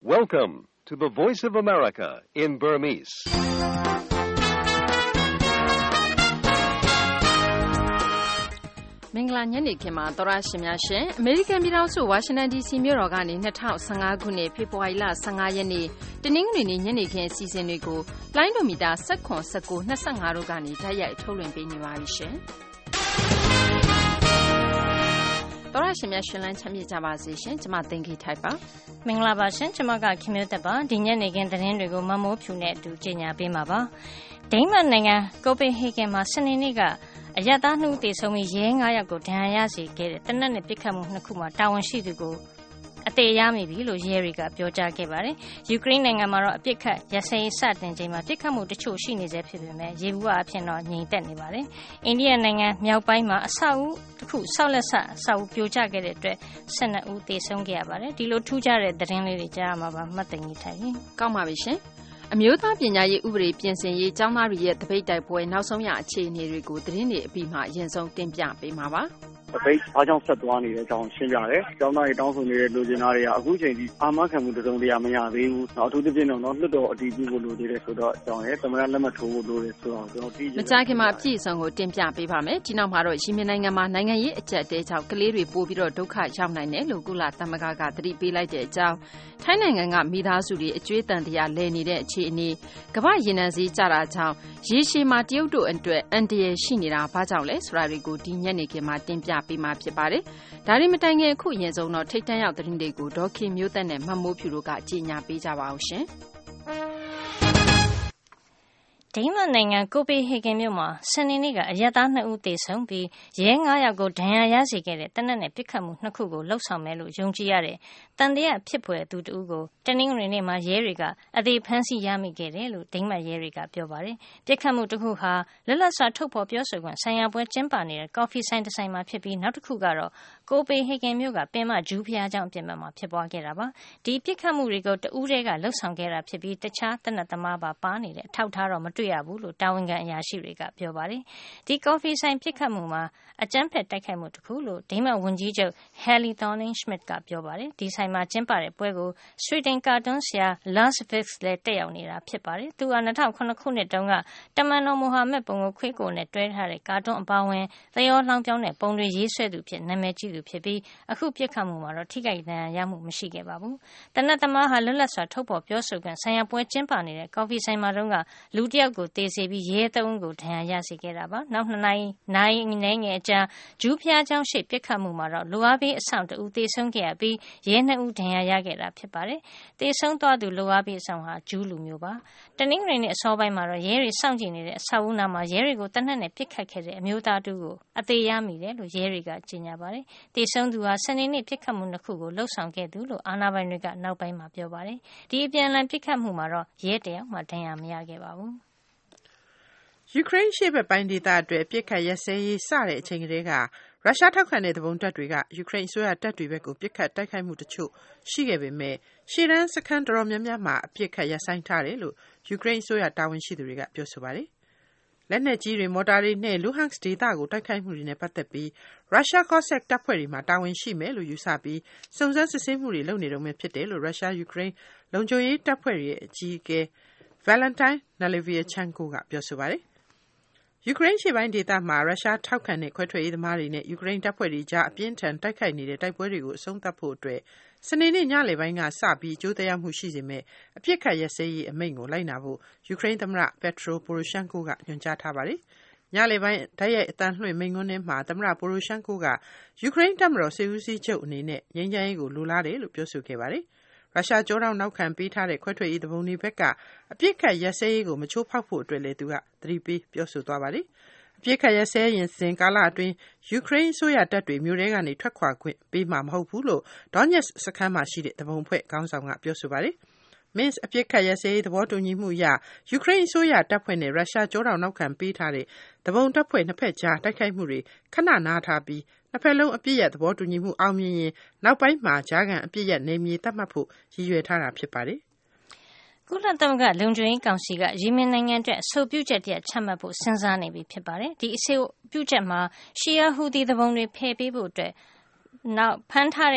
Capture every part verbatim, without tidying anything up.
Welcome to the Voice of America in Burmese. ။မင်္ဂလာညနေခင်းပါသောရရှင်များရှင်အမေရိကန်ပြည်ထောင်စုဝါရှင်တန် ဒီ စီ မြို့တော်ကနေ၂၀၁၅ခုနှစ်ဖေဖော်ဝါရီလ၁၅ရက်နေ့တနင်္ဂနွေနေ့ညနေခင်းအစီအစဉ်တွေကိုလိုင်းဒိုမီတာ၁၇ ၁၉ ၂၅တို့ကနေဓာတ်ရိုက်ထုတ်လွှင့်ပေးနေပါပြီရှင်။သောရရှင်များရှင်လန်းချမ်းမြေ့ကြပါစေရှင်။ကျွန်မသိင်္ဂီထိုက်ပါ။မင်္ဂလာပါရှင်။ကျွန်မကခင်မျိုးသက်ပါ။ဒီညနေခင်းသတင်းတွေကိုမမိုးဖြူနဲ့အတူကြေညာပေးမှာပါ။ဒိန်းမတ်နိုင်ငံကိုပင်ဟေဂင်မှာစနေနေ့ကအရပ်သားနှုတ်တေဆုံးပြီးရဲ၅ယောက်ကိုဒဏ်ရာရစေခဲ့တဲ့တနက်နဲ့ပစ်ခတ်မှုနှစ်ခုမှာတာဝန်ရှိသူကိုအသေးရမိပြီလို့ရဲတွေကပြောကြားခဲ့ပါတယ်။ယူကရိန်းနိုင်ငံမှာတော့အပစ်ခတ်ရစရေးစတင်ချိန်မှာပစ်ခတ်မှုတချို့ရှိနေသေးဖြစ်ပေမဲ့ရေဘူးအဖြစ်တော့ငြိမ်သက်နေပါတယ်။အိန္ဒိယနိုင်ငံမြောက်ပိုင်းမှာအဆောက်အဦတစ်ခုဆောက်လက်ဆအဆောက်အဦပြိုကျခဲ့တဲ့အတွက်၁၂ဦးသေဆုံးခဲ့ရပါတယ်။ဒီလိုထူးခြားတဲ့သတင်းလေးတွေကြားရမှာပါမှတ်သိနေထိုင်ရင်ကောင်းပါပြီရှင်။အမျိုးသားပညာရေးဥပဒေပြင်ဆင်ရေးကျောင်းသားတွေရဲ့တပိတ်တိုက်ပွဲနောက်ဆုံးရအခြေအနေတွေကိုသတင်းတွေအပြီးမှအရင်ဆုံးတင်ပြပေးမှာပါ။တပိတ်အားကြောင့်ဆက်သွားနေတဲ့အကြောင်းရှင်းပြတယ်။ကျောင်းသားတွေတောင်းဆိုနေတဲ့လူကျင်သားတွေကအခုချိန်ထိအာမခံမှုတစုံတရာမရသေးဘူး။နောက်အထူးသဖြင့်တော့လွှတ်တော်အတည်ပြုဖို့လိုသေးတယ်ဆိုတော့အကြောင်းရဲ့သမရလက်မှတ်ထိုးဖို့လိုတယ်ဆိုတော့ကျွန်တော်သိချင်မကြခင်မှာအပြည့်အစုံကိုတင်ပြပေးပါမယ်။ဒီနောက်မှာတော့ယီမင်နိုင်ငံမှာနိုင်ငံရေးအကျပ်အတဲကြောင့်ကလေးတွေပိုပြီးတော့ဒုက္ခရောက်နိုင်တယ်လို့ကုလသမဂ္ဂကသတိပေးလိုက်တဲ့အကြောင်းထိုင်းနိုင်ငံကမိသားစုတွေအကျွေးတန်တရားလဲနေတဲ့အခြေအနေကမ္ဘာရေနံစည်းကြတာကြောင့်ရေရှည်မှာတရုတ်တို့အတွက်အန်တရယ်ရှိနေတာဘာကြောင့်လဲဆိုတာတွေကိုဒီညနေခင်းမှာတင်ပြပေးမှာဖြစ်ပါတယ်။ဒါရီမတိုင်ခင်အခုအရင်ဆုံးတော့ထိတ်တန့်ရောက်သတင်းတွေကိုဒေါ်ခင်မျိုးသက်နဲ့မမိုးဖြူတို့ကကြီးညာပေးကြပါအောင်ရှင်။ဒိန်းမတ်နိုင်ငံကိုပင်ဟေဂင်မြို့မှာစနေနေ့ကအရပ်သားနှစ်ဦးသေဆုံးပြီးရဲ၅ယောက်ကိုဒဏ်ရာရစေခဲ့တဲ့တနက်နဲ့ပစ်ခတ်မှုနှစ်ခုကိုလှုပ်ဆောင်မယ်လို့ယုံကြည်ရတဲ့တန်တရားဖြစ်ဖွယ်သူတဦးကိုတနင်္ဂနွေနေ့မှာရဲတွေကအသေးဖမ်းဆီးရမိခဲ့တယ်လို့ဒိန်းမတ်ရဲတွေကပြောပါတယ်။ပစ်ခတ်မှုတစ်ခုဟာလွတ်လပ်စွာထုတ်ဖော်ပြောဆိုခွင့်ဆိုင်ရာပွဲကျင်းပနေတဲ့ကော်ဖီဆိုင်တစ်ဆိုင်မှာဖြစ်ပြီးနောက်တစ်ခုကတော့ကိုပင်ဟေဂင်မြို့ကပင်မဂျူးဖျားကျောင်းအပြင်ဘက်မှာဖြစ်ပွားခဲ့တာပါ။ဒီပစ်ခတ်မှုတွေကိုတဦးတည်းကလှုပ်ဆောင်ခဲ့တာဖြစ်ပြီးတခြားတနက်သမားပါပါနေတဲ့အထောက်ထားတော့မတွေ့ရဘူးလို့တာဝန်ခံအရာရှိတွေကပြောပါတယ်။ဒီကော်ဖီဆိုင်ပစ်ခတ်မှုမှာအကြမ်းဖက်တိုက်ခိုက်မှုတစ်ခုလို့ဒိန်းမတ်ဝန်ကြီးချုပ် Helle Thorning-Schmidt ကပြောပါတယ်။ဒီဆိုင်မှာကျင်းပတဲ့ပွဲကိုဆွီဒင်ကာတွန်းဆရာ Lars Vilks လည်းတက်ရောက်နေတာဖြစ်ပါတယ်။သူက၂၀၀၇ခုနှစ်တုန်းကတမန်တော်မိုဟာမက်ပုံကိုခွေးကိုနဲ့တွဲထားတဲ့ကာတွန်းအပါဝင်သရောလောင်ပြောင်းတဲ့ပုံတွေရေးဆွဲသူဖြစ်နာမည်ကြီးသူဖြစ်ပြီးအခုပစ်ခတ်မှုမှာတော့ထိခိုက်ဒဏ်ရာရမှုမရှိခဲ့ပါဘူး။တနက်သမားဟာလွတ်လပ်စွာထုတ်ဖော်ပြောဆိုခွင့်ဆိုင်ရာပွဲကျင်းပနေတဲ့ကော်ဖီဆိုင်မှာတုန်းကလူတစ်ယောက်ကိုတေစေပြီးရဲသုံးကိုဒဏ်ရာရစေခဲ့တာပါ။နောက်နှစ်နိုင်နိုင်နေငယ်အကြာဂျူးဖျားကျောင်းရှိပစ်ခတ်မှုမှာတော့လူအားပေးအဆောင်တဦးသေဆုံးခဲ့ရပြီးရဲနှစ်ဦးဒဏ်ရာရခဲ့တာဖြစ်ပါတယ်။သေဆုံးသွားသူလူအားပေးအဆောင်ဟာဂျူးလူမျိုးပါ။တနင်္ဂနွေနေ့အစောပိုင်းမှာတော့ရဲတွေစောင့်ကြည့်နေတဲ့အဆောက်အဦနာမှာရဲတွေကိုတနက်နဲ့ပစ်ခတ်ခဲ့တဲ့အမျိုးသားတူကိုအသေးရမိတယ်လို့ရဲတွေကကြေညာပါတယ်။သေဆုံးသူဟာစနေနေ့ပစ်ခတ်မှုနှစ်ခုကိုလှုပ်ဆောင်ခဲ့သူလို့အာဏာပိုင်တွေကနောက်ပိုင်းမှာပြောပါတယ်။ဒီအပြန်အလှန်ပစ်ခတ်မှုမှာတော့ရဲတယောက်မှဒဏ်ရာမရခဲ့ပါဘူး။ယူကရိန်းရှေ့ဘက်ပိုင်းဒေသအတွက်ပြစ်ခတ်ရက်စဲရေးစတဲ့အချိန်ကလေးကရုရှားထောက်ခံတဲ့သဘုံတပ်တွေကယူကရိန်းအစိုးရတပ်တွေဘက်ကိုပြစ်ခတ်တိုက်ခိုက်မှုတချို့ရှိခဲ့ပေမဲ့ရှေ့တန်းစခန်းတော်တော်များများမှာအပြစ်ခတ်ရပ်ဆိုင်းထားတယ်လို့ယူကရိန်းအစိုးရတာဝန်ရှိသူတွေကပြောဆိုပါတယ်။လက်နက်ကြီးတွေမော်တာတွေနဲ့လူဟန့်စ်ဒေသကိုတိုက်ခိုက်မှုတွေနဲ့ပတ်သက်ပြီးရုရှားကော့ဆက်တပ်ဖွဲ့တွေမှာတာဝန်ရှိမယ်လို့ယူဆပြီးစုံစမ်းစစ်ဆေးမှုတွေလုပ်နေတော့မှဖြစ်တယ်လို့ရုရှားယူကရိန်းလုံခြုံရေးတပ်ဖွဲ့တွေရဲ့အကြီးအကဲ Valentine Nalivaychenko ကပြောဆိုပါတယ်။ယူကရိန်းရှေ့ပိုင်းဒေသမှာရုရှားထောက်ခံတဲ့ခွဲထွက်ရေးသမားတွေနဲ့ယူကရိန်းတပ်ဖွဲ့တွေကြားအပြင်းထန်တိုက်ခိုက်နေတဲ့တိုက်ပွဲတွေကိုအဆုံးသတ်ဖို့အတွက်စနေနေ့ညလယ်ပိုင်းကစပြီးကြိုးတရားမှုရှိစေမဲ့အပြစ်ခတ်ရစဲရေးအမိန့်ကိုလိုက်နာဖို့ယူကရိန်းသမ္မတ Petro Poroshenko ကညွှန်ကြားထားပါတယ်။ညလယ်ပိုင်းဓာတ်ရိုက်အသံလွှင့်မိန့်ခွန်းထဲမှာသမ္မတ Poroshenko ကယူကရိန်းတပ်မတော်စစ်ဦးစီးချုပ်အနေနဲ့ငြိမ်းချမ်းရေးကိုလိုလားတယ်လို့ပြောဆိုခဲ့ပါတယ်။ရုရှားကြောတောင်နောက်ခံပေးထားတဲ့ခွဲထွက်ရေးသဘုံတွေဘက်ကအပြစ်ခတ်ရက်စဲရေးကိုမချိုးဖောက်ဖို့အတွက်လည်းသူကသတိပေးပြောဆိုသွားပါတယ်။အပြစ်ခတ်ရက်စဲရင်စဉ်ကာလအတွင်းယူကရိန်းအစိုးရတပ်တွေမြို့ထဲကနေထွက်ခွာခွင့်ပေးမှာမဟုတ်ဘူးလို့ဒေါညက်စခန်းမှာရှိတဲ့သဘုံဖွဲ့ခေါင်းဆောင်ကပြောဆိုပါတယ်။ Minsk အပြစ်ခတ်ရက်စဲရေးသဘောတူညီမှုအရယူကရိန်းအစိုးရတပ်ဖွဲ့နဲ့ရုရှားကြောတောင်နောက်ခံပေးထားတဲ့သဘုံတပ်ဖွဲ့နှစ်ဖက်ကြားတိုက်ခိုက်မှုတွေခဏနားထားပြီးနှစ်ဖက်လုံးအပြစ်ရသဘောတူညီမှုအောင်မြင်ရင်နောက်ပိုင်းမှာကြားခံအပြစ်ရနေမြေသတ်မှတ်ဖို့ရည်ရွယ်ထားတာဖြစ်ပါတယ်။ကုလသမဂ္ဂလုံခြုံရေးကောင်စီကယီမင်နိုင်ငံအတွက်အဆိုပြုချက်တရချမှတ်ဖို့စဉ်းစားနေပြီဖြစ်ပါတယ်။ဒီအဆိုပြုချက်မှာရှီယာဟူသီသဘုံတွေဖယ်ပေးဖို့အတွက်နောက်ဖမ်းထားတဲ့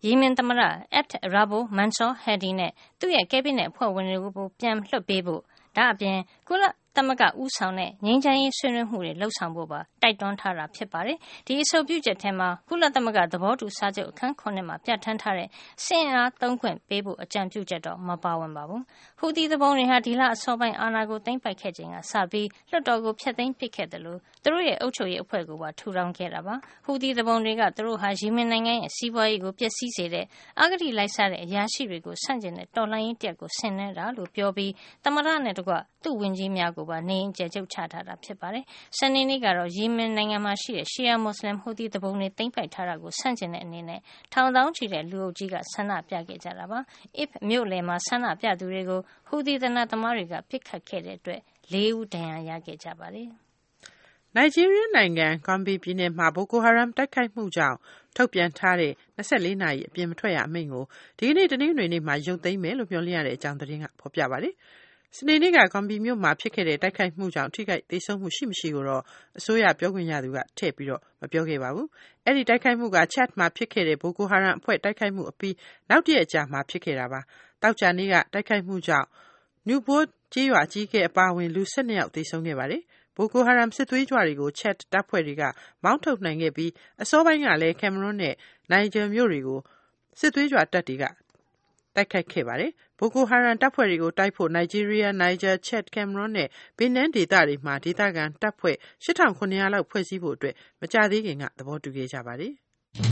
ယီမင်သမ္မတ Abd Rabbo Mansour Hadi နဲ့သူ့ရဲ့ကက်ဘိနက်အဖွဲ့ဝင်တွေကိုပြန်လွှတ်ပေးဖို့ဒါအပြင်ကုလသမဂ္ဂဦးဆောင်တဲ့ငြိမ်းချမ်းရေးဆွေးနွေးမှုတွေလှုပ်ဆောင်ဖို့ပါတိုက်တွန်းထားတာဖြစ်ပါတယ်။ဒီအဆိုပြုချက်ထဲမှာကုလသမဂ္ဂသဘောတူစာချုပ်အခန်းခုနှစ်မှာပြဋ္ဌာန်းထားတဲ့စစ်အင်အားသုံးခွင့်ပေးဖို့အကြံပြုချက်တော့မပါဝင်ပါဘူး။ဟူသီသူပုန်တွေဟာဒီလအစောပိုင်းအာဏာကိုသိမ်းပိုက်ခဲ့ချိန်ကစပြီးလွှတ်တော်ကိုဖျက်သိမ်းပစ်ခဲ့တယ်လို့သူတို့ရဲ့အုပ်ချုပ်ရေးအဖွဲ့ကိုပါထူထောင်ခဲ့တာပါ။ဟူသီသူပုန်တွေကသူတို့ဟာယီမင်နိုင်ငံရဲ့စီးပွားရေးကိုပျက်စီးစေတဲ့အဂတိလိုက်စားတဲ့အရာရှိတွေကိုဆန့်ကျင်တဲ့တော်လှန်ရေးတပ်ကိုဆင်နွှဲတာလို့ပြောပြီးသမ္မတနဲ့တကွသူ့ဝန်ကြီးများကိုပါနေကျဲကျုပ်ချထားတာဖြစ်ပါတယ်။စနေနေ့ကတော့ယီမင်နိုင်ငံမှာရှိတဲ့ရှီယာမွတ်စလင်ဟူသီသူပုန်တွေသိမ်းပိုက်ထားတာကိုဆန့်ကျင်တဲ့အနေနဲ့ထောင်သောင်းချီတဲ့လူအုပ်ကြီးကဆန္ဒပြခဲ့ကြတာပါ။ If မြို့လယ်မှာဆန္ဒပြသူတွေကိုဟူသီသနသမားတွေကပစ်ခတ်ခဲ့တဲ့အတွက်လေးဦးဒဏ်ရာရခဲ့ကြပါတယ်။နိုင်ဂျီးရီးယားနိုင်ငံဂမ်ဘီပြည်နယ်မှာဘိုကိုဟာရမ်တိုက်ခိုက်မှုကြောင့်ထုတ်ပြန်ထားတဲ့၂၄နာရီအပြင်မထွက်ရအမိန့်ကိုဒီကနေ့တနင်္ဂနွေနေ့မှာရုပ်သိမ်းမယ်လို့မျှော်လင့်ရတဲ့အကြောင်းသတင်းကဖော်ပြပါတယ်။စနေနေ့ကဂမ်ဘီမြို့မှာဖြစ်ခဲ့တဲ့တိုက်ခိုက်မှုကြောင့်ထိခိုက်သေဆုံးမှုရှိမရှိကိုတော့အစိုးရပြောခွင့်ရသူကထည့်ပြီးတော့မပြောခဲ့ပါဘူး။အဲ့ဒီတိုက်ခိုက်မှုကချက်မှာဖြစ်ခဲ့တဲ့ဘိုကိုဟာရမ်အဖွဲ့တိုက်ခိုက်မှုအပြီးနောက်တရက်ကြာမှာဖြစ်ခဲ့တာပါ။တောက်ကြနေ့ကတိုက်ခိုက်မှုကြောင့်နျူဘိုးကျေးရွာအကြီးအကဲအပါအဝင်လူ၁၂ယောက်သေဆုံးခဲ့ပါတယ်။ဘိုကိုဟာရမ်စစ်သွေးကြွတွေကိုချက်တပ်ဖွဲ့တွေကမောင်းထုတ်နိုင်ခဲ့ပြီးအစောပိုင်းကလည်းကင်မရွန်းနဲ့နိုင်ဂျာမြို့တွေကိုစစ်သွေးကြွတပ်တွေကတိုက်ခိုက်ခဲ့ပါတယ်။ဘိုကိုဟာရမ်တပ်ဖွဲ့တွေကိုတိုက်ဖို့နိုင်ဂျီးရီးယား၊နိုင်ဂျာ၊ချက်၊ကင်မရွန်းနဲ့ဘီနန်းဒေသတွေမှာဒေသခံတပ်ဖွဲ့၈ထောင်၇ရာလောက်ဖွဲ့စည်းဖို့အတွက်မကြာသေးခင်ကသဘောတူခဲ့ကြပါတယ်။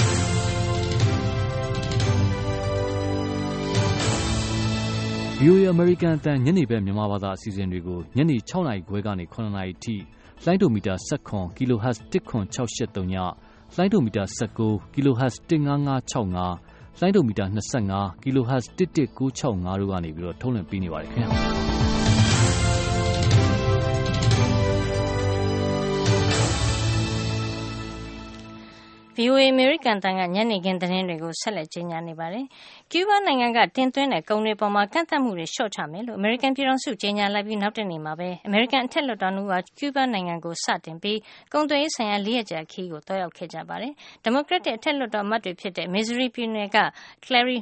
ဗွီအိုအေ American အသံညနေဘက်မြန်မာဘာသာအစီအစဉ်တွေကိုညနေ၆နာရီခွဲကနေ၇နာရီထိလိုင်းဒိုမီတာ၁၇ kHz ၁၇၆၈၃ညလိုင်းဒိုမီတာ၁၉ kHz ၁၅၅၆၅လိုင်းဒိုမီတာ၂၅ kHz ၁၁၉၆၅တို့ကနေပြီးတော့ထုတ်လွှင့်ပေးနေပါတယ်ခင်ဗျာဗီအိုအေ American တန်ကညနေခင်းသတင်းတွေကိုဆက်လက်ကြေညာနေပါတယ်။ကျူးဘားနိုင်ငံကတင်သွင်းတဲ့ကုန်တွေပေါ်မှာကန့်သတ်မှုတွေလျှော့ချမယ်လို့ American ပြည်ထောင်စုကြေညာလိုက်ပြီးနောက်တနေ့မှာပဲ American အထက်လွှတ်တော်ကကျူးဘားနိုင်ငံကိုစတင်ပြီးကုန်သွယ်ရေးဆိုင်ရာလေးရက်ကြာခရီးကိုတွားရောက်ခဲ့ကြပါတယ်။ Democratic အထက်လွှတ်တော်အမတ်တွေဖြစ်တဲ့ Missouri ပြည်နယ်က Clary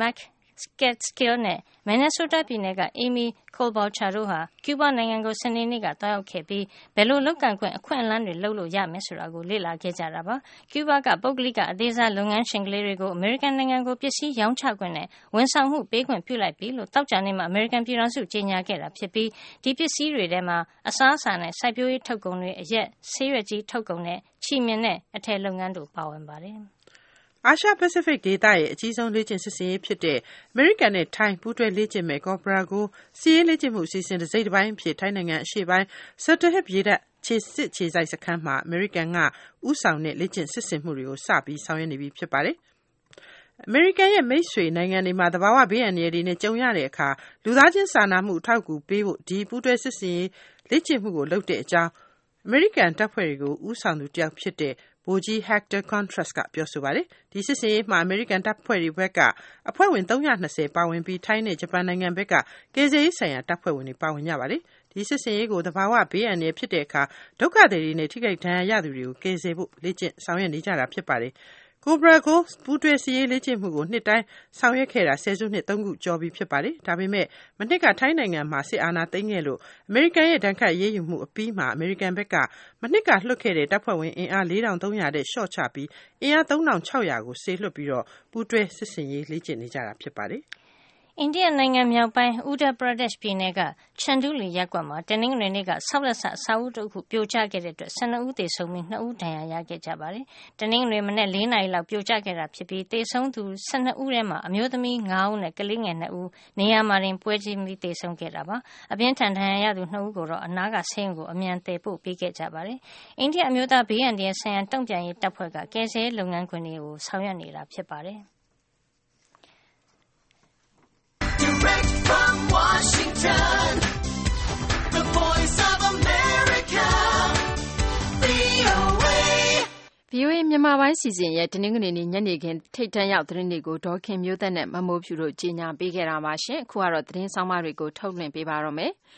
McCaskill နဲ့ Minnesota ပြည်နယ်က Amy Klobuchar တို့ဟာကျူးဘားနိုင်ငံကိုစနေနေ့ကတွားရောက်ခဲ့ပြီးဘယ်လိုလုပ်ကိုင်ခွင့်အခွင့်အလမ်းတွေလုပ်လို့ရမယ်ဆိုတာကိုလေ့လာခဲ့ကြတာပါ။ကျူးဘားကပုဂ္ဂလိကအသေးစားလုပ်ငန်းရှင်ကလေးတွေကိုအမေရိကန်နိုင်ငံကိုပစ္စည်းရောင်းချခွင့်နဲ့ဝန်ဆောင်မှုပေးခွင့်ပြုလိုက်ပြီလို့သောကြာနေ့မှာအမေရိကန်ပြည်ထောင်စုကြေညာခဲ့တာဖြစ်ပြီးဒီပစ္စည်းတွေထဲမှာအစားအစာနဲ့စိုက်ပျိုးရေးထုတ်ကုန်တွေအရက်ဆေးရွက်ကြီးထုတ်ကုန်နဲ့ချီမြင့်တဲ့အထည်လုပ်ငန်းတို့ပါဝင်ပါတယ်။အာရှပစိဖိတ်ဒေသရဲ့အကြီးဆုံးလေ့ကျင့်စစ်ဆင်ရေးဖြစ်တဲ့အမေရိကန်နဲ့ထိုင်းပူးတွဲလေ့ကျင့်မဲ့ Cobra ကိုစစ်ရေးလေ့ကျင့်မှုအစီအစဉ်တစ်စိတ်တစ်ပိုင်းအဖြစ်ထိုင်းနိုင်ငံအရှေ့ပိုင်း Sattahip ရေတပ်ခြေစစ်ခြေစိုက်စခန်းမှာအမေရိကန်ကဦးဆောင်တဲ့လေ့ကျင့်စစ်ဆင်မှုတွေကိုစပြီးဆောင်ရွက်နေပြီဖြစ်ပါတယ်။အမေရိကန်ရဲ့မိတ်ဆွေနိုင်ငံတွေမှာသဘာဝဘေးအန္တရာယ်တွေနဲ့ကြုံရတဲ့အခါလူသားချင်းစာနာမှုအထောက်အကူပေးဖို့ဒီပူးတွဲစစ်ဆင်ရေးလေ့ကျင့်မှုကိုလုပ်တဲ့အကြောင်းအမေရိကန်တပ်ဖွဲ့တွေကိုဦးဆောင်သူတယောက်ဖြစ်တဲ့ဗိုလ်ကြီး Hector Contreras ကပြောဆိုပါတယ်။ဒီစစ်စင်ရေးမှာအမေရိကန်တပ်ဖွဲ့တွေဘက်ကအဖွဲ့ဝင်၃၂၀ပါဝင်ပြီးထိုင်းနဲ့ဂျပန်နိုင်ငံဘက်ကကယ်ဆယ်ရေးဆိုင်ရာတပ်ဖွဲ့ဝင်တွေပါဝင်ကြပါတယ်။ဒီစစ်စင်ရေးကိုသဘာဝဘေးအန္တရာယ်ဖြစ်တဲ့အခါဒုက္ခသည်တွေနဲ့ထိခိုက်ဒဏ်ရာရသူတွေကိုကယ်ဆယ်ဖို့လေ့ကျင့်ဆောင်ရွက်နေကြတာဖြစ်ပါတယ်။ Cobra ကိုပူးတွဲစစ်ရေးလေ့ကျင့်မှုကိုနှစ်တိုင်းဆောင်ရွက်ခဲ့တာဆယ်စုနှစ်သုံးခုကျော်ပြီဖြစ်ပါတယ်။ဒါပေမဲ့မနှစ်ကထိုင်းနိုင်ငံမှာစစ်အာဏာသိမ်းခဲ့လို့အမေရိကန်ရဲ့ဒဏ်ခတ်အရေးယူမှုအပြီးမှာအမေရိကန်ဘက်ကမနှစ်ကလွှတ်ခဲ့တဲ့တပ်ဖွဲ့ဝင်အင်အား၄ထောင်သုံးရာတဲ့ရှော့ချပြီးအင်အားသုံးထောင်ခြောက်ရာကိုစေလွှတ်ပြီးတော့ပူးတွဲစစ်ဆင်ရေးလေ့ကျင့်နေကြတာဖြစ်ပါတယ်။အိန္ဒိယနိုင်ငံမြောက်ပိုင်း Uttar Pradesh ပြည်နယ်က Chanduli ရပ်ကွက်မှာတနင်္ဂနွေနေ့ကဆောက်လက်စအဆောက်အဦးတစ်ခုပြိုကျခဲ့တဲ့အတွက်၁၂ဦးသေဆုံးပြီး၂ဦးဒဏ်ရာရခဲ့ကြပါတယ်။တနင်္ဂနွေမနက်၄နာရီလောက်ပြိုကျခဲ့တာဖြစ်ပြီးသေဆုံးသူ၁၂ဦးထဲမှာအမျိုးသမီး၅ဦးနဲ့ကလေးငယ်၂ဦးနေရာမှာတင်ပွဲချင်းပြီးသေဆုံးခဲ့တာပါ။အပြင်းထန်ဒဏ်ရာရသူ၂ဦးကိုတော့အနားကဆေးရုံကိုအမြန်သယ်ပို့ပေးခဲ့ကြပါတယ်။အိန္ဒိယအမျိုးသားဘေးအန္တရာယ်ဆိုင်ရာတုံ့ပြန်ရေးတပ်ဖွဲ့ကကယ်ဆယ်ရေးလုပ်ငန်းခွင်တွေကိုဆောင်ရွက်နေတာဖြစ်ပါတယ်။ Direct from Washington, the voice of America, ဗွီအိုအေဗွီအိုအေမြန်မာပိုင်းစီစဉ်ရဲ့တနင်္ဂနွေနေ့ညနေခင်းထိပ်တန်းရောက်သတင်းတွေကိုဒေါ်ခင်မျိုးသက်နဲ့မမိုးဖြူတို့ကြီးညာပေးခဲ့တာပါရှင်။အခုကတော့သတင်းဆောင်မတွေကိုထုတ်လွှင့်ပေးပါတော့မယ်။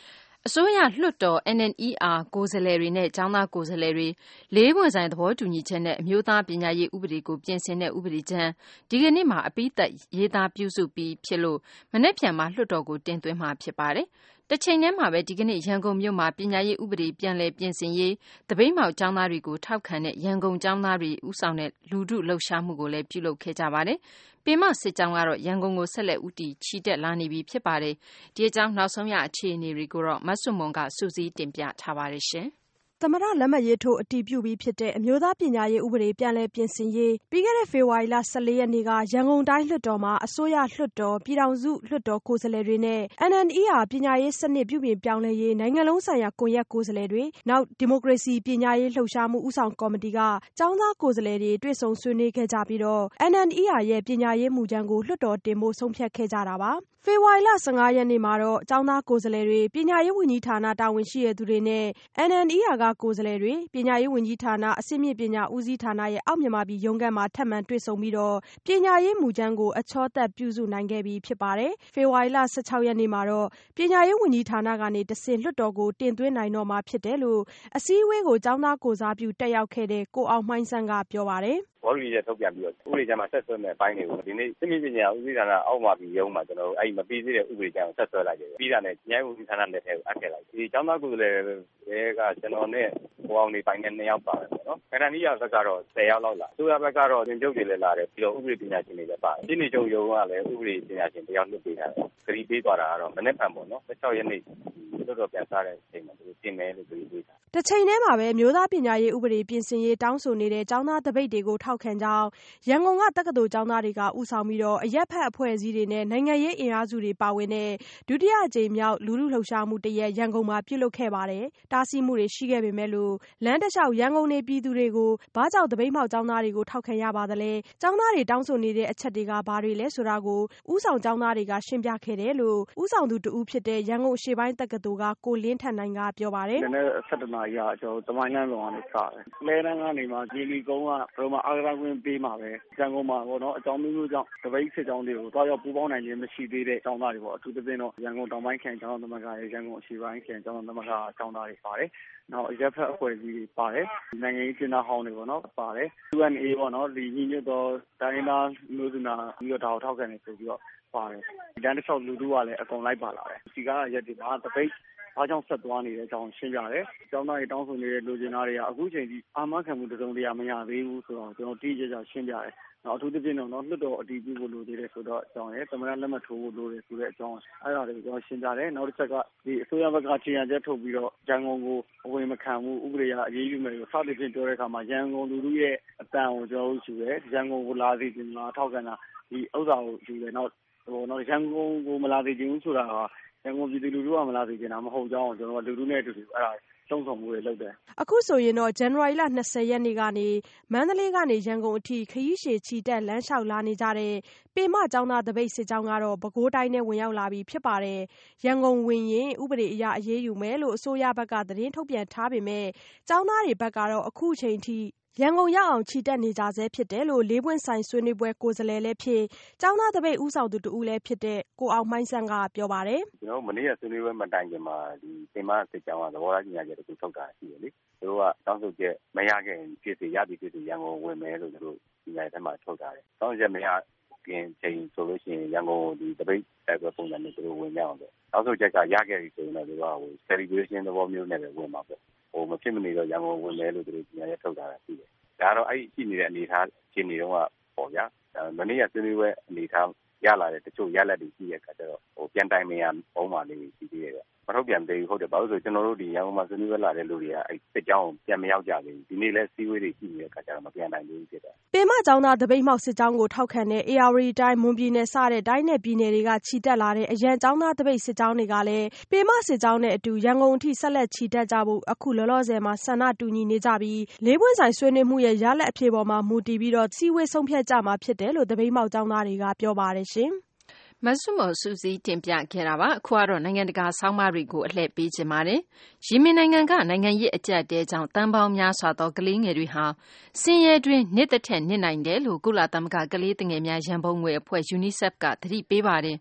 အစိုးရလွှတ်တော် N N E R ကိုယ်စားလှယ်တွေနဲ့ကျောင်းသားကိုယ်စားလှယ်တွေလေးပွင့်ဆိုင်သဘောတူညီချက်နဲ့အမျိုးသားပညာရေးဥပဒေကိုပြင်ဆင်တဲ့ဥပဒေကြမ်းဒီကနေ့မှာအပြီးသတ်ရေးသားပြုစုပြီးဖြစ်လို့မနေ့ဖြန်မှာလွှတ်တော်ကိုတင်သွင်းမှာဖြစ်ပါတယ်။တချိန်တည်းမှာပဲဒီကနေ့ရန်ကုန်မြို့မှာပညာရေးဥပဒေပြန်လည်ပြင်ဆင်ရေးတပိတ်မောက်ကျောင်းသားတွေကိုထောက်ခံတဲ့ရန်ကုန်ကျောင်းသားတွေဦးဆောင်တဲ့လူထုလှုပ်ရှားမှုကိုလည်းပြုလုပ်ခဲ့ကြပါတယ်။ပင်မစစ်ကြောင်းကတော့ရန်ကုန်ကိုဆက်လက်ဦးတည်ချီတက်လာနေပြီဖြစ်ပါတယ်။ဒီအကြောင်းနောက်ဆုံးရအခြေအနေတွေကိုတော့မဆွတ်မွန်ကစူးစီးတင်ပြထားပါတယ်ရှင်။သမ္မတလက်မှတ်ရေးထိုးအတည်ပြုပြီးဖြစ်တဲ့အမျိုးသားပညာရေးဥပဒေပြန်လည်ပြင်ဆင်ရေးပြီးခဲ့တဲ့ဖေဖော်ဝါရီလ၁၄ရက်နေ့ကရန်ကုန်တိုင်းလွှတ်တော်မှာအစိုးရလွှတ်တော်ပြည်ထောင်စုလွှတ်တော်ကိုယ်စားလှယ်တွေနဲ့ N N E R ပညာရေးစနစ်ပြုပြင်ပြောင်းလဲရေးနိုင်ငံလုံးဆိုင်ရာကွန်ရက်ကိုယ်စားလှယ်တွေနောက်ဒီမိုကရေစီပညာရေးလှုပ်ရှားမှုဦးဆောင်ကော်မတီကကျောင်းသားကိုယ်စားလှယ်တွေတွေ့ဆုံဆွေးနွေးခဲ့ကြပြီးတော့ N N E R ရဲ့ပညာရေးမူကြမ်းကိုလွှတ်တော်တင်ဖို့ဆုံးဖြတ်ခဲ့ကြတာပါ။ဖေဖော်ဝါရီလ၁၅ရက်နေ့မှာတော့ကျောင်းသားကိုယ်စားလှယ်တွေပညာရေးဝန်ကြီးဌာနတာဝန်ရှိသူတွေနဲ့ N N E R ကကိုယ်စားလှယ်တွေပညာရေးဝန်ကြီးဌာနအဆင့်မြင့်ပညာဦးစီးဌာနရဲ့အောက်မြန်မာပြည်ရုံးခန်းမှာထပ်မံတွေ့ဆုံပြီးတော့ပညာရေးမူကြမ်းကိုအချောသက်ပြုစုနိုင်ခဲ့ပြီဖြစ်ပါတယ်။ဖေဖော်ဝါရီလ၁၆ရက်နေ့မှာတော့ပညာရေးဝန်ကြီးဌာနကနေတဆင့်လွှတ်တော်ကိုတင်သွင်းနိုင်တော့မှာဖြစ်တယ်လို့အစည်းအဝေးကိုကျောင်းသားကိုယ်စားပြုတက်ရောက်ခဲ့တဲ့ကိုအောင်မှိုင်းဆန်းကပြောပါတယ်။ဘော်ရီရဲ့ထုတ်ပြန်ပြီးတော့ဥပဒေကြမ်းမှာဆက်ဆွဲမဲ့အပိုင်းတွေကိုဒီနေ့စစ်မြေပညာဦးစီးဌာနအောက်မှာပြီးရုံးမှာကျွန်တော်အဲ့မပြီးသေးတဲ့ဥပဒေကြမ်းကိုဆက်ဆွဲလိုက်တယ်ပြီးတာနဲ့ညှိဦးစီးဌာနလက်ထဲကိုအပ်ခဲ့လိုက်ဒီကျောင်းသားကိုယ်စားလှယ်တွေကကျွန်တော်နဲ့ဟိုအောင်နေပိုင်းနဲ့နှစ်ယောက်ပါတယ်ပေါ့နော်ခန္ဓာနီးရဘက်ကတော့၁၀ယောက်လောက်လာသူရဘက်ကတော့သင်ချုပ်တွေလည်းလာတယ်ပြီးတော့ဥပဒေပညာရှင်တွေလည်းပါတယ်ဒီနေ့ချုပ်ရုံးကလည်းဥပဒေပညာရှင်တယောက်လွှတ်ပေးတာခရီးပေးသွားတာကတော့မနေ့ကပေါ့နော်၁၆ရက်နေ့လွှတ်တော်ပြန်စားတဲ့အချိန်မှာသူတင်မယ်လို့ပြောပေးတာတစ်ချိန်တည်းမှာပဲမျိုးသားပညာရေးဥပဒေပြင်ဆင်ရေးတောင်းဆိုနေတဲ့ကျောင်းသားတပိတ်တွေကိုထောက်ခံကြောင်းရန်ကုန်ကတက္ကသိုလ်ကျောင်းသားတွေကဦးဆောင်ပြီးတော့အရက်ဖက်အဖွဲ့အစည်းတွေနဲ့နိုင်ငံရေးအင်အားစုတွေပါဝင်တဲ့ဒုတိယအကြိမ်မြောက်လူထုလှုပ်ရှားမှုတရက်ရန်ကုန်မှာပြုလုပ်ခဲ့ပါတယ်။တားဆီးမှုတွေရှိခဲ့ပေမဲ့လို့လမ်းတစ်လျှောက်ရန်ကုန်နေပြည်သူတွေကိုဘာကြောင့်တပိတ်မောက်ကျောင်းသားတွေကိုထောက်ခံရပါသလဲ။ကျောင်းသားတွေတောင်းဆိုနေတဲ့အချက်တွေကဘာတွေလဲဆိုတာကိုဦးဆောင်ကျောင်းသားတွေကရှင်းပြခဲ့တယ်လို့ဦးဆောင်သူတဦးဖြစ်တဲ့ရန်ကုန်အရှေ့ပိုင်းတက္ကသိုလ်ကကိုလင်းထန်နိုင်ကပြောပါတယ်။ဒီနေ့ဆက်တနာရကျွန်တော်တမိုင်းလမ်းပေါ်ကနေစတယ်။လဲတန်းကနေမှဂျီလီကုန်းကဘယ်လိုမှအားကစားကွင်းပေးမှာပဲရန်ကုန်မှာပေါ့နော်အကြောင်းမျိုးမျိုးကြောင့်တပိတ်စစ်ကြောင်းတွေကိုတွားရောက်ပူးပေါင်းနိုင်ခြင်းမရှိသေးတဲ့ကျောင်းသားတွေပေါ့အထူးသဖြင့်တော့ရန်ကုန်တောင်ပိုင်းခရိုင်ကျောင်းသားသမဂ္ဂရဲ့ရန်ကုန်အရှေ့ပိုင်းခရိုင်ကျောင်းသားသမဂ္ဂကျောင်းသားတွေပါတယ်။နောက်ရက်ဖက်အဖွဲ့အစည်းတွေပါတယ်။နိုင်ငံရေးကျင်းသားဟောင်းတွေပေါ့နော်ပါတယ်။ U N A ပေါ့နော်ဒီညီညွတ်သောတိုင်းသားမျိုးစုနာပြီးတော့ဒါကိုထောက်ခံနေဆိုပြီးတော့ပါတယ်။ဒီတန်းတစ်လျှောက်လူထုကလည်းအကုန်လိုက်ပါလာတယ်။ဒီကရက်ဒီမှာတပိတ်အားကြောင့်ဆက်သွားနေတဲ့အကြောင်းရှင်းပြတယ်။ကျောင်းသားတွေတောင်းဆိုနေတဲ့လူကျင်သားတွေကအခုချိန်ထိအာမခံမှုတစုံတရာမရသေးဘူးဆိုတော့ကျွန်တော်တိကျကျရှင်းပြတယ်။နောက်အထူးသဖြင့်တော့လွှတ်တော်အတည်ပြုဖို့လိုသေးတယ်ဆိုတော့အကြောင်းရယ်သမ္မတလက်မှတ်ထိုးဖို့လိုတယ်ဆိုတဲ့အကြောင်းအဲ့ဒါတွေကိုကျွန်တော်ရှင်းပြတယ်။နောက်တစ်ချက်ကဒီအစိုးရဘက်ကခြေရန်ချက်ထုတ်ပြီးတော့ရန်ကုန်ကိုအဝင်မခံဘူးဥပဒေအရေးယူမယ်လို့စသဖြင့်ပြောတဲ့အခါမှာရန်ကုန်လူထုရဲ့အတန်ကိုကျွန်တော်တို့ယူတယ်။ရန်ကုန်ကိုလာစီခြင်းလားထောက်ခံတာဒီဥစ္စာကိုယူတယ်။နောက်ဟိုတော့ရန်ကုန်ကိုမလာသေးခြင်းဘူးဆိုတာကရန်ကုန်ပြည်သူလူထုကမလာသေးခြင်းတာမဟုတ်ကြောင်းကျွန်တော်တို့လူထုနဲ့အတူတူအဲ့ဒါတုံ့ဆောင်မှုတွေလုပ်တယ်အခုဆိုရင်တော့ဇန်နဝါရီလ၂၀ရက်နေ့ကနေမန္တလေးကနေရန်ကုန်အထိခရီးရှည်ချီတက်လမ်းလျှောက်လာနေကြတဲ့ပေမကျောင်းသားတပိတ်စစ်ကြောင်းကတော့ပဲခူးတိုင်းနဲ့ဝင်ရောက်လာပြီဖြစ်ပါတယ်ရန်ကုန်ဝင်ရင်ဥပဒေအရအရေးယူမယ်လို့အစိုးရဘက်ကသတင်းထုတ်ပြန်ထားပေမဲ့ကျောင်းသားတွေဘက်ကတော့အခုချိန်ထိရန်ကုန်ရောက်အောင်ချီတက်နေကြဆဲဖြစ်တယ်လို့လေးပွင့်ဆိုင်ဆွေးနွေးပွဲကိုယ်စားလှယ်လည်းဖြစ်ကျောင်းသားတပိတ်ဦးဆောင်သူတဦးလည်းဖြစ်တဲ့ကိုအောင်မှိုင်းဆန်းကပြောပါတယ်ကျွန်တော်မနေ့ကဆွေးနွေးပွဲမတိုင်ခင်မှာဒီသင်မစစ်ကြောင်းကသဘောထားညှိနှိုင်းချက်တခုထုတ်တာရှိတယ်လေသူတို့ကတောင်းဆိုချက်မရခဲ့ရင်ဖြစ်စီရပြီဖြစ်စီရန်ကုန်ဝင်မယ်လို့သူတို့ဒီနေ့ထဲမှာထုတ်ထားတယ်တောင်းဆိုချက်မရခင်ချိန်ဆိုလို့ရှိရင်ရန်ကုန်ဒီတပိတ်တိုက်ပွဲပုံစံနဲ့သူတို့ဝင်ကြအောင်ပေါ့တောင်းဆိုချက်ကရခဲ့ပြီဆိုရင်တော့သူကဟို celebration သဘောမျိုးနဲ့ပဲဝင်မှာပေါ့ဟိုမဖြစ်မနေတော့ရန်ကုန်ဝင်မယ်လို့သူတို့ဒီနေ့ထဲထုတ်ထားတာရှိတယ်ဒါတော့အဲ့ရှိနေတဲ့အနေထားရှင်းနေတော့ပေါ့ဗျာမနေ့ကဆွေးနွေးပွဲအနေထားရလာတဲ့တချို့ရလက်တွေရှိတဲ့အခါကျတော့ဟိုပြန်တိုင်မရပုံမှန်လေးရှိသေးတယ်မထုတ်ပြန်သေးဘူးဟုတ်တယ်ဘာလို့ဆိုကျွန်တော်တို့ဒီရန်ကုန်မှာဆွေးနွေးပွဲလာတဲ့လူတွေကအဲ့စစ်ကြောင်းပြန်မရောက်ကြသေးဘူးဒီနေ့လဲစီးဝေးတွေရှိနေတဲ့အခါကျတော့မပြန်နိုင်သေးဘူးဖြစ်တယ်ပေမကျောင်းသားတပိတ်မှောက်စစ်ကြောင်းကိုထောက်ခံတဲ့ A R D တိုင်းမွန်ပြည်နယ်စတဲ့တိုင်းနယ်ပြည်နယ်တွေကချီတက်လာတဲ့အရန်ကျောင်းသားတပိတ်စစ်ကြောင်းတွေကလည်းပေမစစ်ကြောင်းနဲ့အတူရန်ကုန်အထိဆက်လက်ချီတက်ကြဖို့အခုလောလောဆယ်မှာဆန္ဒတူညီနေကြပြီးလေးပွင့်ဆိုင်ဆွေးနွေးမှုရဲ့ရလက်အဖြစ်ပေါ်မှာမူတည်ပြီးတော့စီဝေးဆုံးဖြတ်ကြမှာဖြစ်တယ်လို့တပိတ်မှောက်ကျောင်းသားတွေကပြောပါတယ်ရှင်မဆုမော်စူးစီးတင်ပြခဲ့တာပါအခုကတော့နိုင်ငံတကာဆောင်းပါးတွေကိုအလှည့်ပေးခြင်းပါတယ်ယီမင်နိုင်ငံကနိုင်ငံရေးအကျပ်တဲကြောင့်တန်ပေါင်းများစွာသောကလေးငယ်တွေဟာဆင်းရဲတွင်နှစ်သက်နှစ်နိုင်တယ်လို့ကုလသမဂ္ဂကလေးငယ်များရန်ပုံငွေအဖွဲ့ UNICEF ကသတိပေးပါတယ်